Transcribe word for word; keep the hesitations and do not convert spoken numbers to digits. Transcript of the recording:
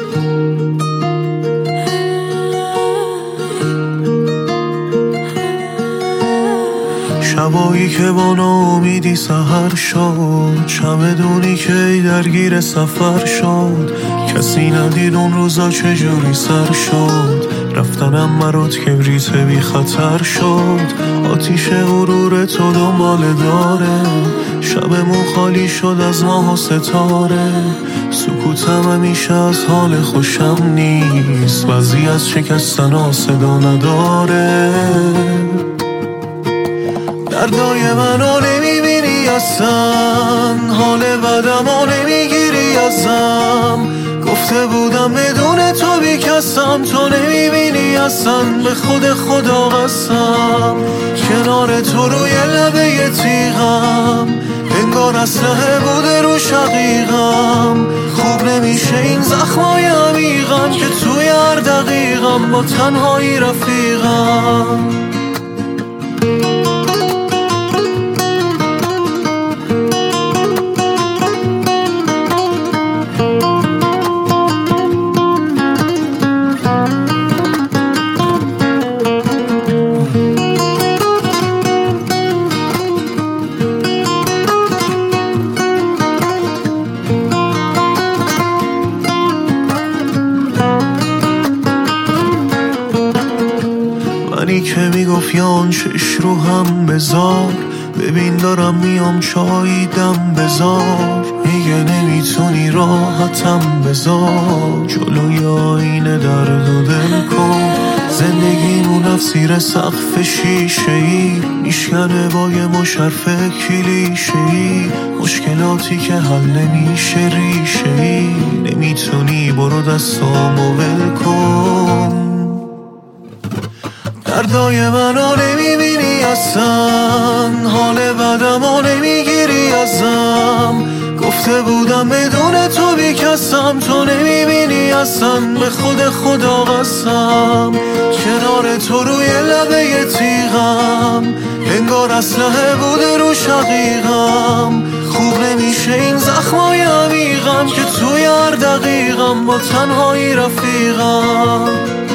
شبایی که با ناامیدی سحر شد، چمدونی که درگیر سفر شد، کسی ندید اون روزا چجوری سر شد، رفتنم مرات کبریت بی خطر شد، آتیش غرور تو دنباله داره، شبمون خالی شد از ماه و ستاره، سکوتم همیشه از حال خوشم نیست، بعضی از شکستن ها صدا نداره. دردای منو نمیبینی اصلا، حال بدم ها نمیگیری ازم، گفته بودم بدون تو بیکسم، تو نمیبینی اصلا، به خود خدا قسم، کنار تو روی لبه تیغم، انگار اسلحه بوده رو شقیقم، خوب نمیشه این زخمای عمیقم که توی هر دقیقم با تنهایی رفیقم. منی که میگفت یان چش رو هم بذار، ببین دارم میام چایی دم بذار، میگه نمیتونی راحتم بذار، جلوی آینه درد و دل کن، زندگیمون رفت زیر سقف شیشه ای، میشکنه با یه مشرف کلیشه ای، مشکلاتی که حل نمیشه ریشه ای، نمیتونی برو دستامو ول کن. دردای منو نمیبینی اصلا، حال بدم ها نمیگیری ازم، گفته بودم بدون تو بیکسم، تو نمیبینی اصلا، به خود خدا قسم، کنار تو روی لبه تیغم، انگار اسلحه بوده رو شقیقم، خوب نمیشه این زخمای عمیقم که توی هر دقیقم با تنهایی رفیقم.